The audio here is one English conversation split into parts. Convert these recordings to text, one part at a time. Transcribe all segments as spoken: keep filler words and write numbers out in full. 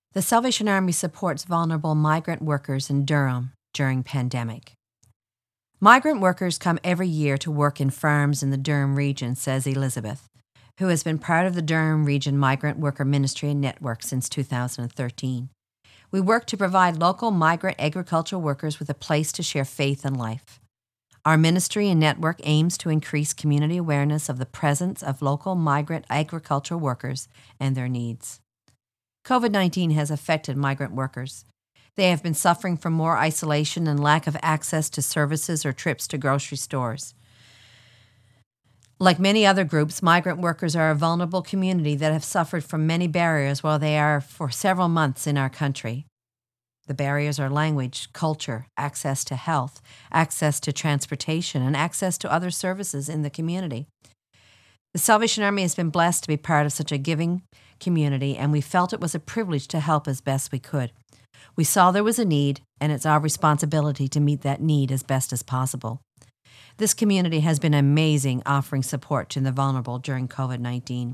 The Salvation Army supports vulnerable migrant workers in Durham during pandemic. Migrant workers come every year to work in farms in the Durham region, says Elizabeth, who has been part of the Durham Region Migrant Worker Ministry and Network since two thousand thirteen. We work to provide local migrant agricultural workers with a place to share faith and life. Our ministry and network aims to increase community awareness of the presence of local migrant agricultural workers and their needs. COVID nineteen has affected migrant workers. They have been suffering from more isolation and lack of access to services or trips to grocery stores. Like many other groups, migrant workers are a vulnerable community that have suffered from many barriers while they are for several months in our country. The barriers are language, culture, access to health, access to transportation, and access to other services in the community. The Salvation Army has been blessed to be part of such a giving community, and we felt it was a privilege to help as best we could. We saw there was a need, and it's our responsibility to meet that need as best as possible. This community has been amazing, offering support to the vulnerable during COVID nineteen.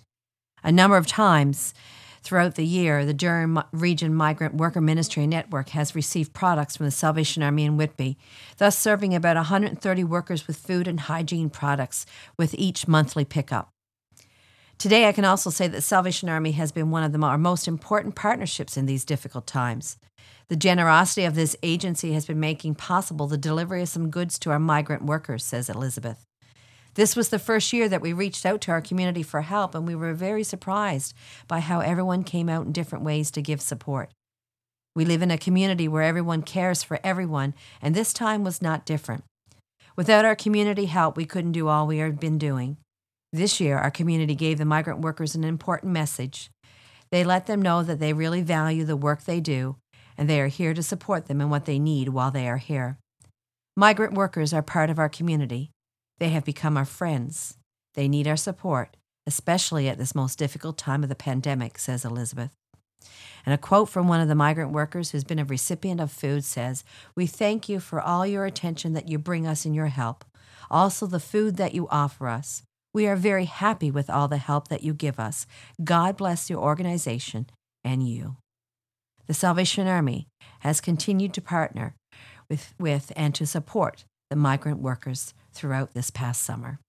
A number of times throughout the year, the Durham Region Migrant Worker Ministry Network has received products from the Salvation Army in Whitby, thus serving about one hundred thirty workers with food and hygiene products with each monthly pickup. Today, I can also say that Salvation Army has been one of the, our most important partnerships in these difficult times. The generosity of this agency has been making possible the delivery of some goods to our migrant workers, says Elizabeth. This was the first year that we reached out to our community for help, and we were very surprised by how everyone came out in different ways to give support. We live in a community where everyone cares for everyone, and this time was not different. Without our community help, we couldn't do all we have been doing. This year, our community gave the migrant workers an important message. They let them know that they really value the work they do, and they are here to support them in what they need while they are here. Migrant workers are part of our community. They have become our friends. They need our support, especially at this most difficult time of the pandemic, says Elizabeth. And a quote from one of the migrant workers who's been a recipient of food says, "We thank you for all your attention that you bring us in your help, also the food that you offer us. We are very happy with all the help that you give us. God bless your organization and you." The Salvation Army has continued to partner with, with and to support the migrant workers throughout this past summer.